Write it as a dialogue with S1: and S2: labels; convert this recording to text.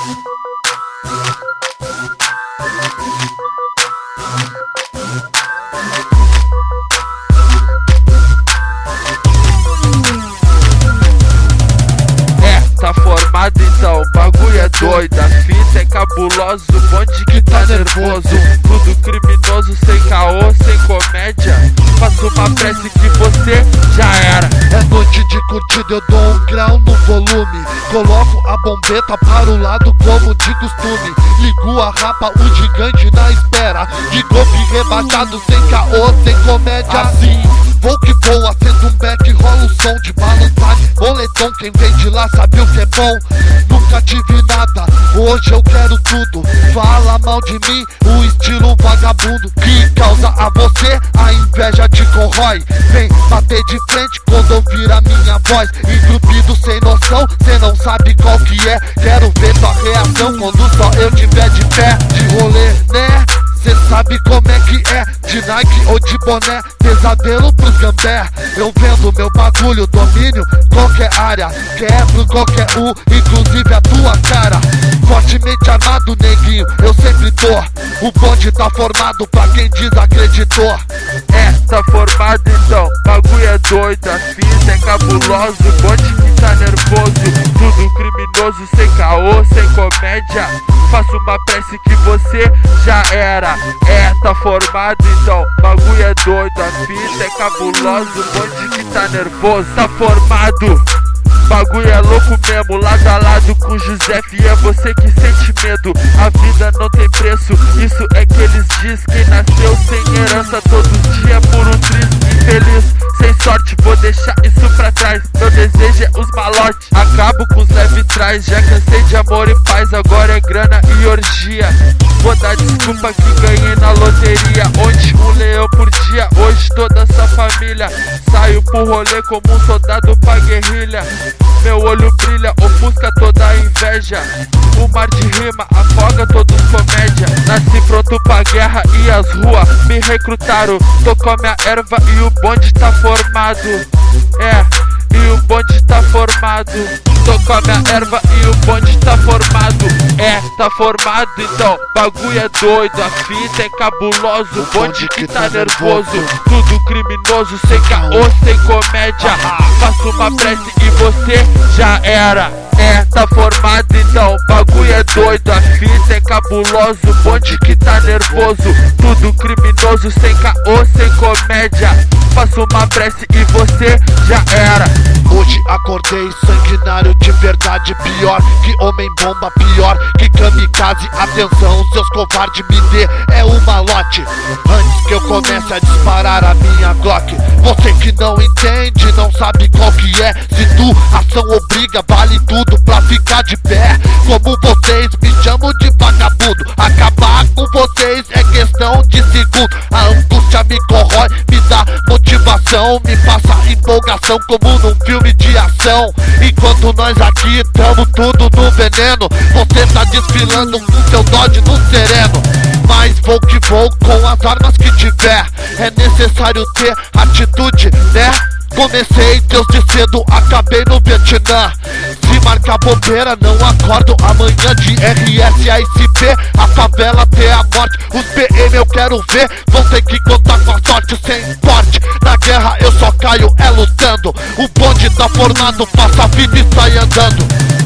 S1: Tá formado então, o bagulho é doido, a fita é cabulosa, o bonde que tá nervoso, tudo criminoso, sem caô, sem comédia. Faço uma prece que você já era.
S2: É noite de curtida, eu dou um grau no volume, coloco a bombeta para o lado como de costume, ligo a rapa, o gigante na espera de golpe rebaixado, sem caô, sem comédia. Assim, vou que vou, acendo um beck, rola o som de balançar moletom. Quem vem de lá sabe o que é bom, nunca tive nada, hoje eu quero tudo. Fala mal de mim, o estilo vagabundo que causa a você, a inveja te corrói. Vem bater de frente quando ouvir a minha voz, engrupido sem noção, cê não sabe qual que é. Quero ver tua reação quando só eu tiver de pé. De rolê, né? Cê sabe como é que é, de Nike ou de boné, pesadelo pros gambé. Eu vendo meu bagulho, domínio qualquer área, quebro qualquer inclusive a tua cara. Fortemente armado, neguinho, eu sempre tô. O bonde tá formado pra quem desacreditou.
S1: Tá formado então, bagulho é doido, a fita é cabulosa, o bonde que tá nervoso, tudo criminoso, sem caô, sem comédia. Faço uma prece que você já era. Tá formado então, bagulho é doido, a fita é cabulosa, o bonde que tá nervoso. Tá formado, bagulho é louco mesmo, lado a lado com José, e é você que sente medo. A vida não tem preço, isso é que eles diz. Quem nasceu sem herança todo dia por um triste infeliz. Sem sorte, vou deixar isso pra trás, meu desejo é os malotes. Acabo com os leve trás, já cansei de amor e paz, agora é grana e orgia. Vou dar desculpa que ganhei na loteria, onde um leão por dia, hoje toda essa família. Saio pro rolê como um soldado pra guerrilha. Meu olho brilha, ofusca toda a inveja. O mar de rima afoga todos comédia. Nasci pronto pra guerra e as ruas me recrutaram. Tocou minha erva e o bonde tá formado. E o bonde tá formado. Tocou minha erva e o bonde tá formado. Tá formado então, bagulho é doido, a fita é cabuloso, o bonde que tá nervoso, tudo criminoso, sem caô, sem comédia. Faço uma prece e você já era. Tá formado então, bagulho é doido, a fita é cabuloso, o bonde que tá nervoso, tudo criminoso, sem caô, sem comédia. Faço uma prece e você já era.
S2: Hoje acordei sanguinário de verdade, pior que homem bomba, pior que kamikaze. Atenção, seus covardes, me dê um malote antes que eu comece a disparar a minha Glock. Você que não entende, não sabe qual que é. Situação obriga, vale tudo pra ficar de pé. Como vocês, me chamam de vagabundo. Acabar com vocês é questão de segundo. A angústia me corrói, me dá motivação, me passa empolgação como num filme de ação. Enquanto nós aqui tamo tudo no veneno, você tá desfilando com seu Dodge no sereno. Mas vou que vou com as armas que tiver, é necessário ter atitude, né? Comecei desde cedo, acabei no Vietnã. Se marcar bobeira, não acordo amanhã. De RS a SP, a favela até a morte. Os PM eu quero ver, vão ter que contar com a sorte. Sem porte, na guerra eu só caio lutando. O bonde tá formado, faça a vida e sai andando.